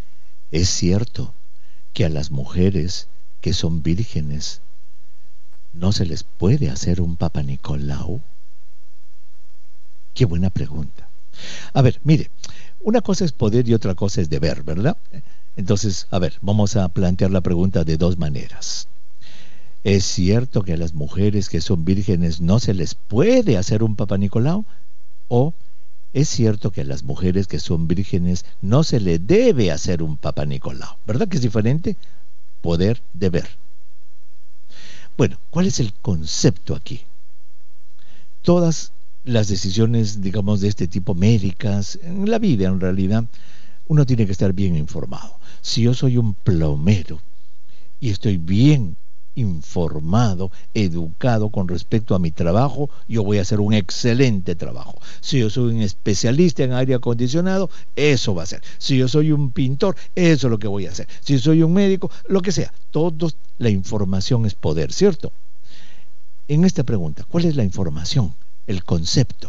¿Es cierto que a las mujeres que son vírgenes ¿no se les puede hacer un Papa Nicolau? Qué buena pregunta. A ver, mire, una cosa es poder y otra cosa es deber, ¿verdad? Entonces, a ver, vamos a plantear la pregunta de dos maneras. ¿Es cierto que a las mujeres que son vírgenes no se les puede hacer un Papa Nicolau? ¿O es cierto que a las mujeres que son vírgenes no se le debe hacer un Papa Nicolau? ¿Verdad que es diferente? Poder, deber. Bueno, ¿cuál es el concepto aquí? Todas las decisiones, digamos, de este tipo médicas, en la vida en realidad, uno tiene que estar bien informado. Si yo soy un plomero y estoy bien informado, educado con respecto a mi trabajo, yo voy a hacer un excelente trabajo. Si yo soy un especialista en aire acondicionado, eso va a ser. Si yo soy un pintor, eso es lo que voy a hacer. Si yo soy un médico, lo que sea. Todos, la información es poder, ¿cierto? En esta pregunta, ¿cuál es la información? El concepto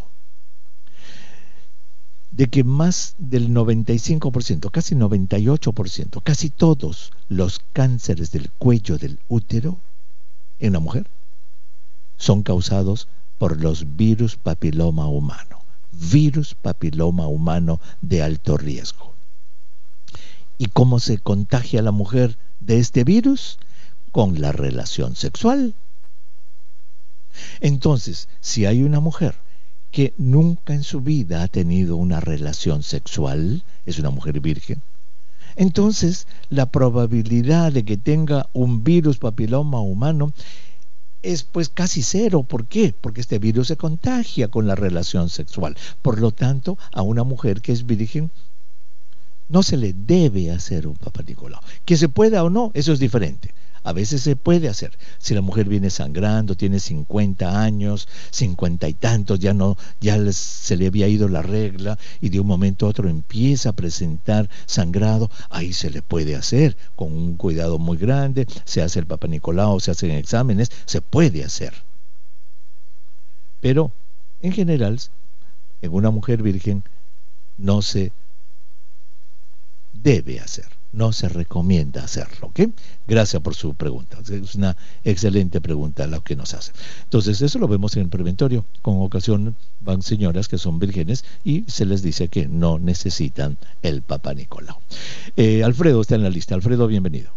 de que más del 95%, casi 98%, casi todos los cánceres del cuello del útero en la mujer son causados por los virus papiloma humano. Virus papiloma humano de alto riesgo. ¿Y cómo se contagia la mujer de este virus? Con la relación sexual. Entonces, si hay una mujer que nunca en su vida ha tenido una relación sexual, es una mujer virgen, entonces la probabilidad de que tenga un virus papiloma humano es pues casi cero. ¿Por qué? Porque este virus se contagia con la relación sexual. Por lo tanto, a una mujer que es virgen no se le debe hacer un Papa Nicolau. Que se pueda o no, eso es diferente. A veces se puede hacer. Si la mujer viene sangrando, tiene 50 años, 50 y tantos, ya se le había ido la regla y de un momento a otro empieza a presentar sangrado, ahí se le puede hacer con un cuidado muy grande. Se hace el Papa Nicolau, se hacen exámenes, se puede hacer. Pero en general, en una mujer virgen no se debe hacer. No se recomienda hacerlo, ¿ok? Gracias por su pregunta. Es una excelente pregunta la que nos hace. Entonces, eso lo vemos en el preventorio. Con ocasión van señoras que son vírgenes y se les dice que no necesitan el Papa Nicolau. Alfredo está en la lista. Alfredo, bienvenido.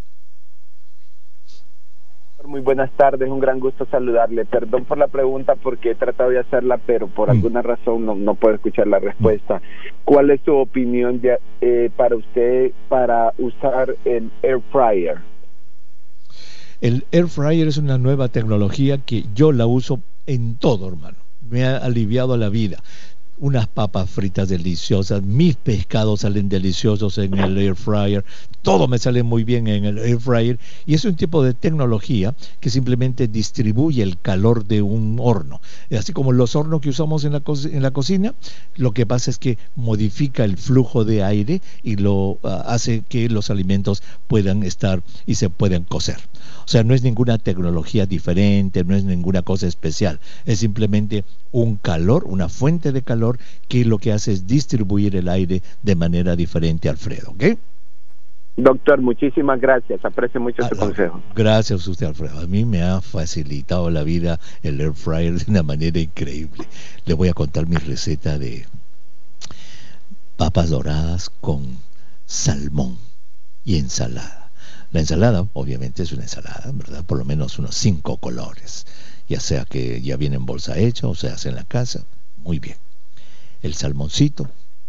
Muy buenas tardes, un gran gusto saludarle. Perdón por la pregunta porque he tratado de hacerla, pero por alguna razón no puedo escuchar la respuesta. ¿Cuál es su opinión para usted para usar el air fryer? El air fryer es una nueva tecnología que yo la uso en todo, hermano. Me ha aliviado la vida. Unas papas fritas deliciosas, mis pescados salen deliciosos en el air fryer, todo me sale muy bien en el air fryer, y es un tipo de tecnología que simplemente distribuye el calor de un horno, así como los hornos que usamos en la cocina. Lo que pasa es que modifica el flujo de aire y lo hace que los alimentos puedan estar y se puedan cocer. O sea, no es ninguna tecnología diferente, no es ninguna cosa especial, es simplemente un calor, una fuente de calor que lo que hace es distribuir el aire de manera diferente, Alfredo, ¿ok? Doctor, muchísimas gracias, aprecio mucho su consejo. Gracias a usted, Alfredo. A mí me ha facilitado la vida el air fryer de una manera increíble. Le voy a contar mi receta de papas doradas con salmón y ensalada. La ensalada, obviamente, es una ensalada, ¿verdad? Por lo menos unos 5 colores. Ya sea que ya viene en bolsa hecha o se hace en la casa. Muy bien. El salmoncito,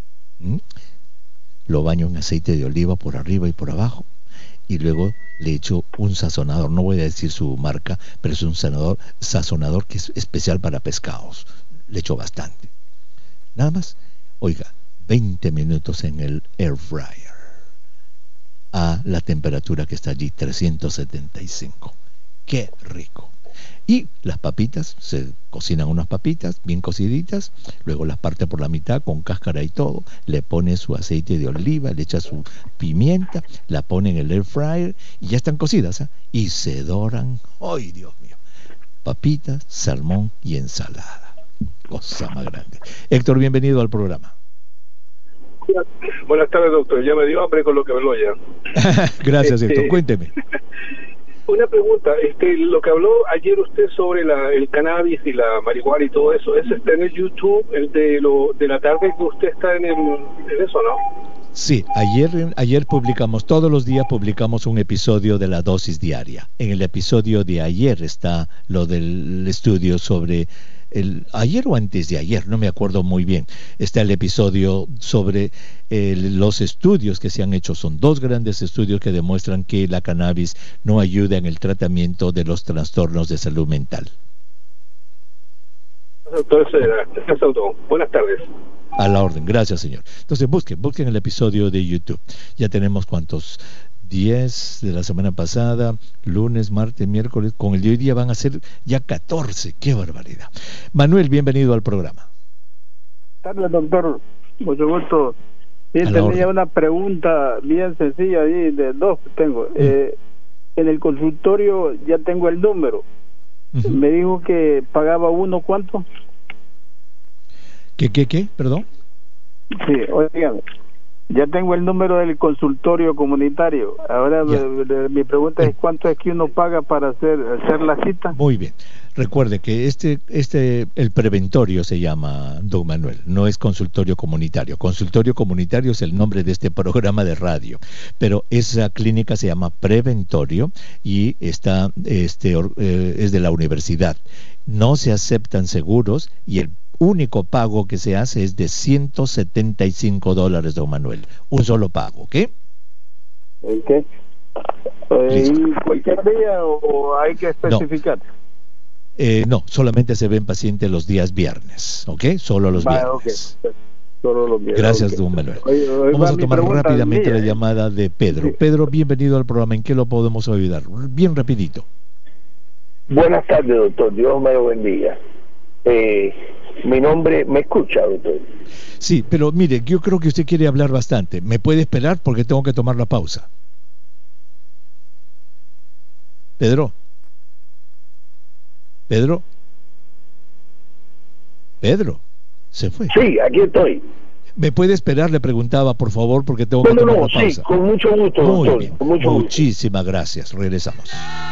lo baño en aceite de oliva por arriba y por abajo. Y luego le echo un sazonador. No voy a decir su marca, pero es un sazonador que es especial para pescados. Le echo bastante. Nada más. Oiga, 20 minutos en el air fryer. A la temperatura que está allí, 375. ¡Qué rico! Y las papitas, se cocinan unas papitas bien cociditas, luego las parte por la mitad con cáscara y todo, le pone su aceite de oliva, le echa su pimienta, la pone en el air fryer y ya están cocidas, ¿eh? Y se doran. ¡Ay, Dios mío! Papitas, salmón y ensalada. Cosa más grande. Héctor, bienvenido al programa. Buenas tardes, doctor. Ya me dio hambre con lo que me lo oye. Gracias, Héctor. Cuénteme. Una pregunta, lo que habló ayer usted sobre el cannabis y la marihuana y todo eso, ¿ese está en el YouTube, el de la tarde que usted está en eso, no? Sí, ayer publicamos, todos los días publicamos un episodio de la dosis diaria. En el episodio de ayer está lo del estudio sobre ayer o antes de ayer, no me acuerdo muy bien, está el episodio sobre los estudios que se han hecho. Son 2 grandes estudios que demuestran que la cannabis no ayuda en el tratamiento de los trastornos de salud mental. Buenas tardes. A la orden, gracias señor. Entonces busquen el episodio de YouTube. Ya tenemos ¿cuántos? 10 de la semana pasada, lunes, martes, miércoles, con el de hoy día van a ser ya 14, qué barbaridad. Manuel, bienvenido al programa. Buenas tardes, doctor, mucho gusto. Tenía una pregunta bien sencilla ahí, de 2 tengo. En el consultorio ya tengo el número. Me dijo que pagaba uno, ¿cuánto? ¿Qué? Perdón. Sí, oigan, ya tengo el número del consultorio comunitario. Ahora mi pregunta es ¿cuánto es que uno paga para hacer la cita? Muy bien. Recuerde que el preventorio se llama, don Manuel, no es consultorio comunitario. Consultorio comunitario es el nombre de este programa de radio, pero esa clínica se llama preventorio y está es de la universidad. No se aceptan seguros y el único pago que se hace es de $175, don Manuel. Un solo pago, ¿ok? ¿Y cualquier día o hay que especificar? No, solamente se ven pacientes los días viernes, ¿ok? Solo los viernes. Okay. Solo los viernes. Gracias, don Manuel. Vamos a tomar rápidamente la llamada de Pedro. Sí. Pedro, bienvenido al programa. ¿En qué lo podemos ayudar? Bien rapidito. Buenas tardes, doctor. Dios me lo bendiga. Mi nombre, ¿me escucha, doctor? Sí, pero mire, yo creo que usted quiere hablar bastante. ¿Me puede esperar? Porque tengo que tomar la pausa. Pedro, se fue. Sí, aquí estoy. ¿Me puede esperar? Le preguntaba, por favor, porque tengo que tomar la pausa. Sí, con mucho gusto, muy doctor. Bien. Con mucho Muchísimas gracias. Regresamos.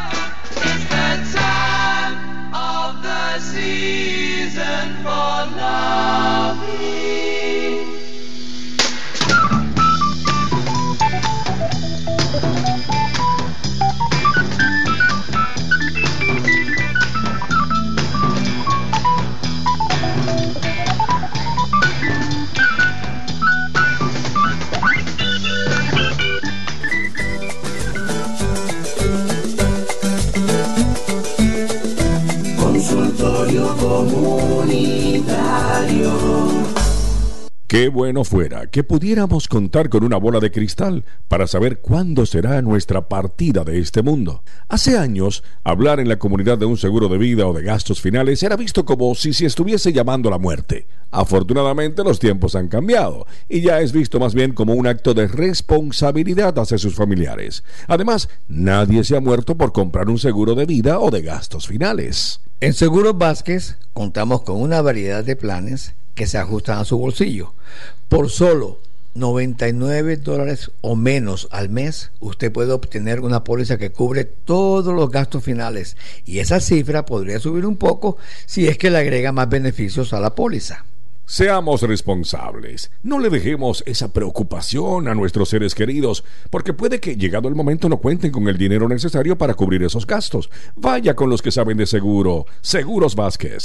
Consultorio comunitario. Qué bueno fuera que pudiéramos contar con una bola de cristal para saber cuándo será nuestra partida de este mundo. Hace años, hablar en la comunidad de un seguro de vida o de gastos finales era visto como si se estuviese llamando a la muerte. Afortunadamente, los tiempos han cambiado y ya es visto más bien como un acto de responsabilidad hacia sus familiares. Además, nadie se ha muerto por comprar un seguro de vida o de gastos finales. En Seguros Vázquez contamos con una variedad de planes que se ajustan a su bolsillo. Por solo $99 o menos al mes, usted puede obtener una póliza que cubre todos los gastos finales, y esa cifra podría subir un poco si es que le agrega más beneficios a la póliza. Seamos responsables, no le dejemos esa preocupación a nuestros seres queridos, porque puede que llegado el momento no cuenten con el dinero necesario para cubrir esos gastos. Vaya con los que saben de seguro. Seguros Vázquez,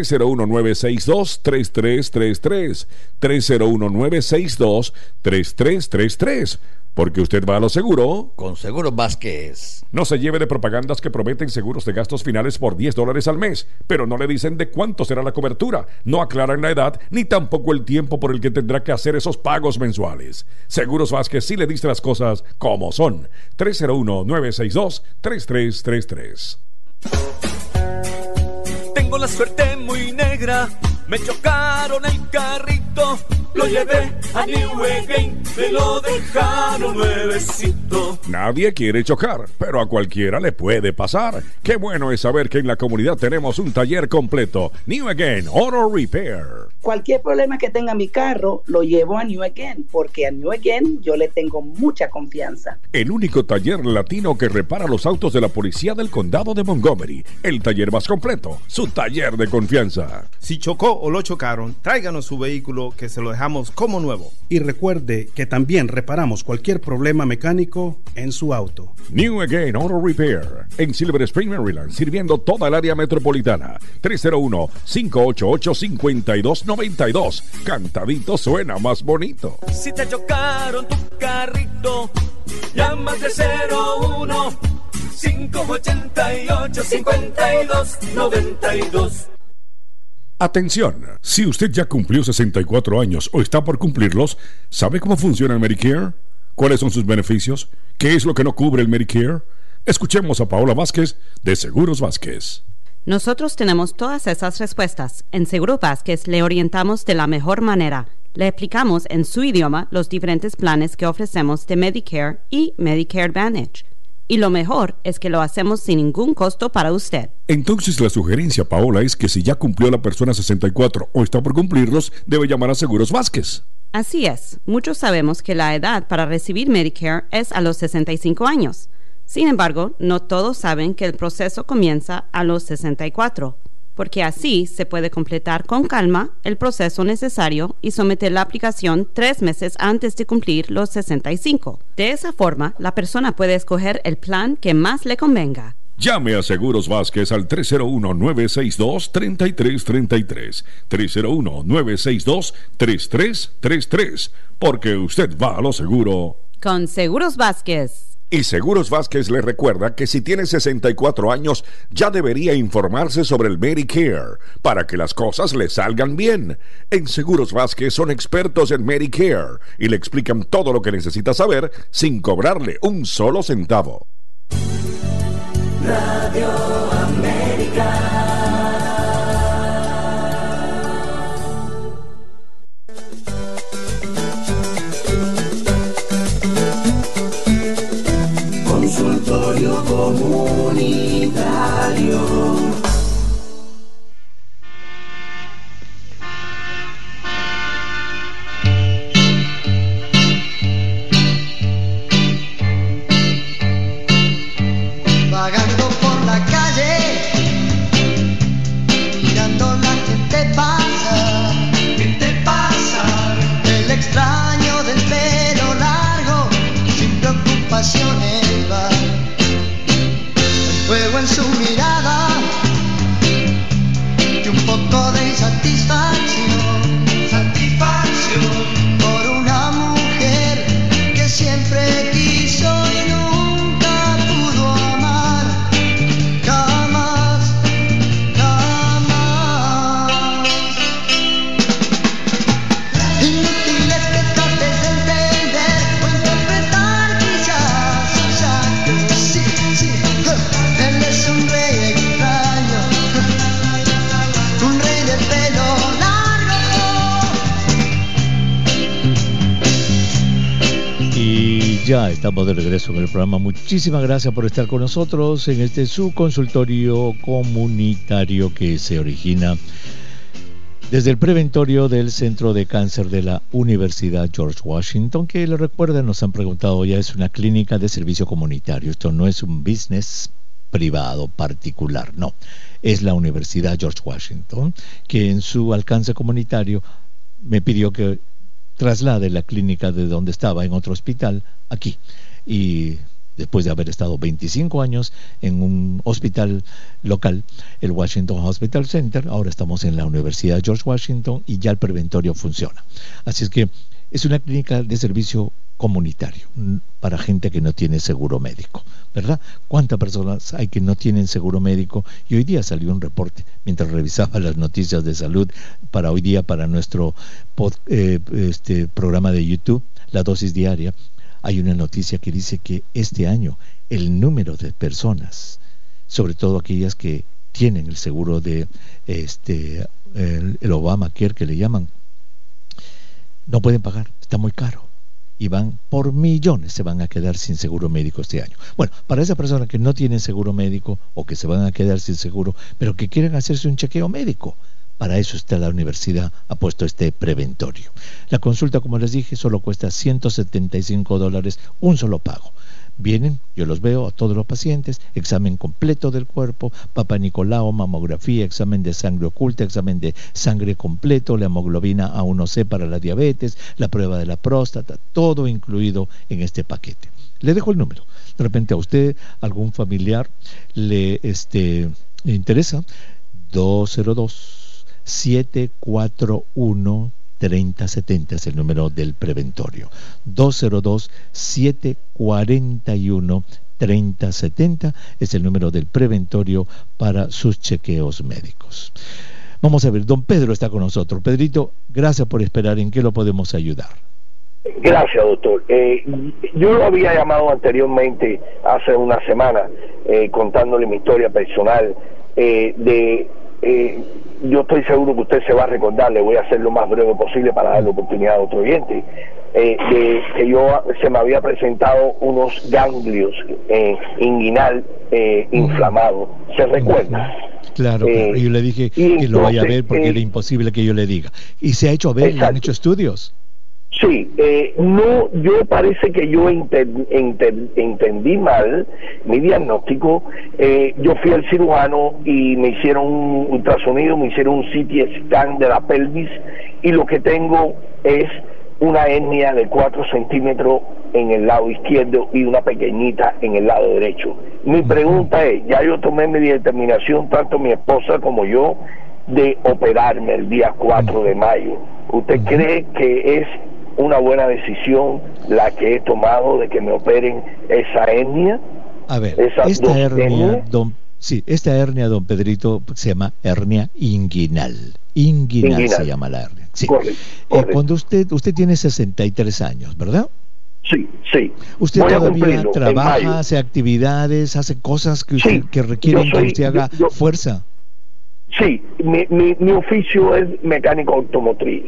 301-962-3333, 301-962-3333. Porque usted va a lo seguro con Seguros Vázquez. No se lleve de propagandas que prometen seguros de gastos finales por $10 al mes, pero no le dicen de cuánto será la cobertura, no aclaran la edad, ni tampoco el tiempo por el que tendrá que hacer esos pagos mensuales. Seguros Vázquez sí le dice las cosas como son. 301-962-3333. Tengo la suerte muy negra, me chocaron el carrito, lo llevé a New Again, me lo dejaron nuevecito. Nadie quiere chocar, pero a cualquiera le puede pasar. Qué bueno es saber que en la comunidad tenemos un taller completo. New Again Auto Repair. cualquier problema que tenga mi carro, lo llevo a New Again, porque a New Again yo le tengo mucha confianza. El único taller latino que repara los autos de la policía del condado de Montgomery. El taller más completo, su taller de confianza. Si chocó o lo chocaron, tráiganos su vehículo que se lo dejamos como nuevo. Y recuerde que también reparamos cualquier problema mecánico en su auto. New Again Auto Repair, en Silver Spring, Maryland, sirviendo toda el área metropolitana. 301-588-5292. Cantadito suena más bonito. Si te chocaron tu carrito, llamas de 01-588-5292. Atención, si usted ya cumplió 64 años o está por cumplirlos, ¿sabe cómo funciona el Medicare? ¿Cuáles son sus beneficios? ¿Qué es lo que no cubre el Medicare? Escuchemos a Paola Vázquez de Seguros Vázquez. Nosotros tenemos todas esas respuestas. En Seguro Vázquez le orientamos de la mejor manera. Le explicamos en su idioma los diferentes planes que ofrecemos de Medicare y Medicare Advantage. Y lo mejor es que lo hacemos sin ningún costo para usted. Entonces la sugerencia, Paola, es que si ya cumplió la persona 64 o está por cumplirlos, debe llamar a Seguros Vázquez. Así es. Muchos sabemos que la edad para recibir Medicare es a los 65 años. Sin embargo, no todos saben que el proceso comienza a los 64, porque así se puede completar con calma el proceso necesario y someter la aplicación 3 meses antes de cumplir los 65. De esa forma, la persona puede escoger el plan que más le convenga. Llame a Seguros Vázquez al 301-962-3333. 301-962-3333. Porque usted va a lo seguro. Con Seguros Vázquez. Y Seguros Vázquez le recuerda que si tiene 64 años ya debería informarse sobre el Medicare para que las cosas le salgan bien. En Seguros Vázquez son expertos en Medicare y le explican todo lo que necesita saber sin cobrarle un solo centavo. Radio América. Consultorio comunitario. Vagando por la calle, mirando la gente pasa, el extraño del pelo largo, sin preocupaciones va, el fuego en su mirada y un poco de insatisfacción, por una mujer que siempre quiso y nunca pudo amar, jamás. Inútil es que trates de entender o interpretar quizás sus actos. Sí, él es un rey extraño, un rey de pelo largo. Y ya estamos de regreso en el programa. Muchísimas gracias por estar con nosotros en este su consultorio comunitario que se origina desde el preventorio del Centro de Cáncer de la Universidad George Washington, que le recuerdan, nos han preguntado, ya es una clínica de servicio comunitario. Esto no es un business privado particular, no, es la Universidad George Washington, que en su alcance comunitario me pidió que traslade la clínica de donde estaba en otro hospital aquí, y después de haber estado 25 años en un hospital local, el Washington Hospital Center, ahora estamos en la Universidad George Washington y ya el preventorio funciona. Así es que es una clínica de servicio comunitario para gente que no tiene seguro médico, ¿verdad? ¿Cuántas personas hay que no tienen seguro médico? Y hoy día salió un reporte, mientras revisaba las noticias de salud para hoy día, para nuestro programa de YouTube, La Dosis Diaria, hay una noticia que dice que este año el número de personas, sobre todo aquellas que tienen el seguro de el Obamacare, que le llaman, no pueden pagar, está muy caro, y van por millones, se van a quedar sin seguro médico este año. Bueno, para esas personas que no tienen seguro médico o que se van a quedar sin seguro, pero que quieren hacerse un chequeo médico, Para eso está la universidad, ha puesto este preventorio. La consulta, como les dije, solo cuesta $175, un solo pago. Vienen, yo los veo a todos los pacientes, examen completo del cuerpo, Papa Nicolau, mamografía, examen de sangre oculta, examen de sangre completo, la hemoglobina A1C para la diabetes, la prueba de la próstata, todo incluido en este paquete. Le dejo el número. De repente a usted, algún familiar le interesa, 202-741-3070 es el número del preventorio. 202-741-3070 es el número del preventorio para sus chequeos médicos. Vamos a ver, don Pedro está con nosotros. Pedrito, gracias por esperar. ¿En qué lo podemos ayudar? Gracias, doctor. Yo lo había llamado anteriormente, hace una semana, contándole mi historia personal. Yo estoy seguro que usted se va a recordar, le voy a hacer lo más breve posible para darle oportunidad a otro oyente, que se me había presentado unos ganglios inguinal inflamados. ¿Se recuerda? Claro, claro. Yo le dije que lo vaya a ver porque era imposible que yo le diga. ¿Y se ha hecho ver? ¿Le han hecho estudios? Sí, no, yo parece que yo entendí mal mi diagnóstico. Yo fui al cirujano y me hicieron un ultrasonido, me hicieron un CT scan de la pelvis y lo que tengo es una hernia de 4 centímetros en el lado izquierdo y una pequeñita en el lado derecho. Mi pregunta es, ya yo tomé mi determinación, tanto mi esposa como yo, de operarme el día 4 de mayo. ¿Usted cree que es una buena decisión la que he tomado de que me operen esa hernia? A ver, esta hernia, esta hernia, don Pedrito, se llama hernia inguinal. Inguinal se llama la hernia. Sí. Correcto. Cuando usted tiene 63 años, ¿verdad? Sí, sí. ¿Usted todavía trabaja, hace actividades, hace cosas que requieren que usted haga fuerza? Sí, mi oficio es mecánico automotriz.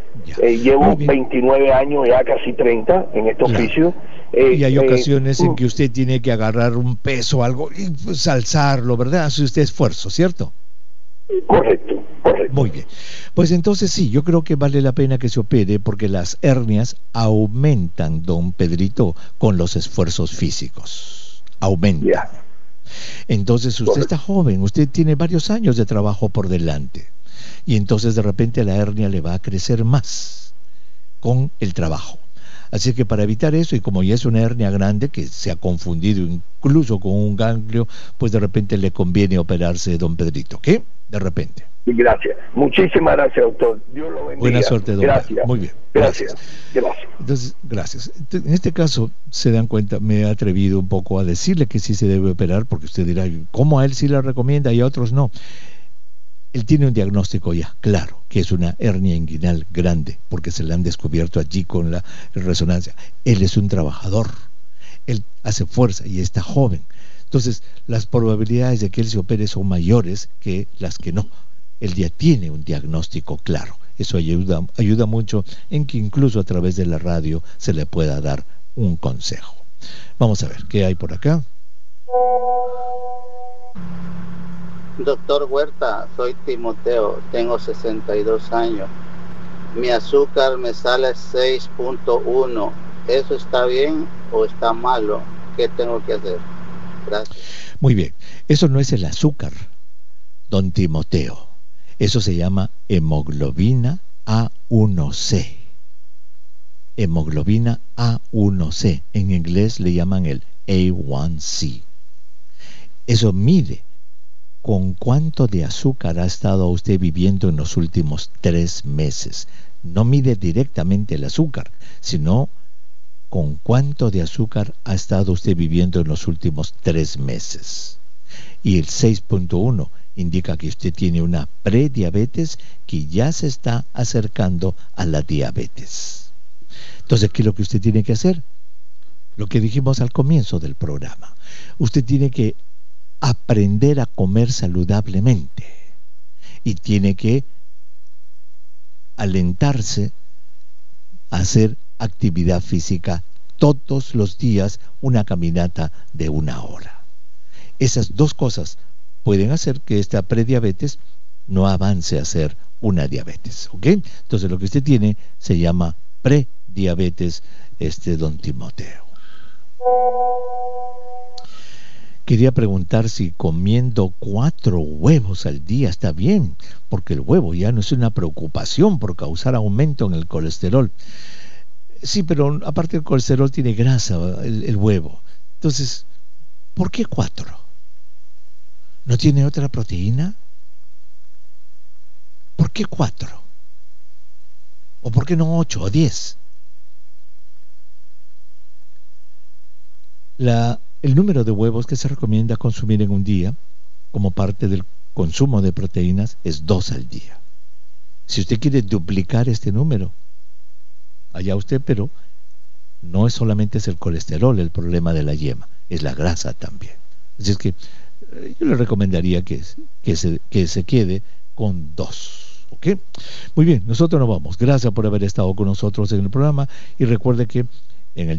Llevo 29 años, ya casi 30 en este oficio. Y hay ocasiones en que usted tiene que agarrar un peso o algo y pues, alzarlo, ¿verdad? Hace usted esfuerzo, ¿cierto? Correcto, correcto. Muy bien. Pues entonces sí, yo creo que vale la pena que se opere porque las hernias aumentan, don Pedrito, con los esfuerzos físicos. Aumentan. Entonces usted está joven, usted tiene varios años de trabajo por delante. Y entonces de repente la hernia le va a crecer más con el trabajo. Así que para evitar eso, y como ya es una hernia grande que se ha confundido incluso con un ganglio, pues de repente le conviene operarse, don Pedrito. ¿Qué? De repente. Gracias. Muchísimas gracias, doctor. Dios lo bendiga. Buena suerte, don Gracias. Pedro. Muy bien. Gracias. Entonces, gracias. En este caso, se dan cuenta, me he atrevido un poco a decirle que sí se debe operar, porque usted dirá, ¿cómo a él sí la recomienda y a otros no? Él tiene un diagnóstico ya, claro, que es una hernia inguinal grande, porque se la han descubierto allí con la resonancia. Él es un trabajador, él hace fuerza y está joven. Entonces, las probabilidades de que él se opere son mayores que las que no. Él ya tiene un diagnóstico claro. Eso ayuda mucho en que incluso a través de la radio se le pueda dar un consejo. Vamos a ver, ¿qué hay por acá? Doctor Huerta, soy Timoteo, tengo 62 años. Mi azúcar me sale 6.1. ¿Eso está bien o está malo? ¿Qué tengo que hacer? Gracias. Muy bien, eso no es el azúcar, don Timoteo. Eso se llama hemoglobina A1C. Hemoglobina A1C. En inglés le llaman el A1C. Eso mide con cuánto de azúcar ha estado usted viviendo en los últimos 3 meses. No mide directamente el azúcar, sino con cuánto de azúcar ha estado usted viviendo en los últimos 3 meses. Y el 6.1 indica que usted tiene una prediabetes que ya se está acercando a la diabetes. Entonces, ¿qué es lo que usted tiene que hacer? Lo que dijimos al comienzo del programa. Usted tiene que aprender a comer saludablemente y tiene que alentarse a hacer actividad física todos los días, una caminata de 1 hora. Esas 2 cosas pueden hacer que esta prediabetes no avance a ser una diabetes, ¿ok? Entonces lo que usted tiene se llama prediabetes, don Timoteo. Quería preguntar si comiendo 4 huevos al día está bien, porque el huevo ya no es una preocupación por causar aumento en el colesterol. Sí, pero aparte del colesterol tiene grasa el huevo. Entonces, ¿por qué 4? ¿No tiene otra proteína? ¿Por qué 4? ¿O por qué no 8 o 10? El número de huevos que se recomienda consumir en un día, como parte del consumo de proteínas, es 2 al día. Si usted quiere duplicar este número, allá usted, pero no es solamente el colesterol el problema de la yema, es la grasa también. Así es que yo le recomendaría que se quede con 2. ¿Ok? Muy bien, nosotros nos vamos. Gracias por haber estado con nosotros en el programa y recuerde que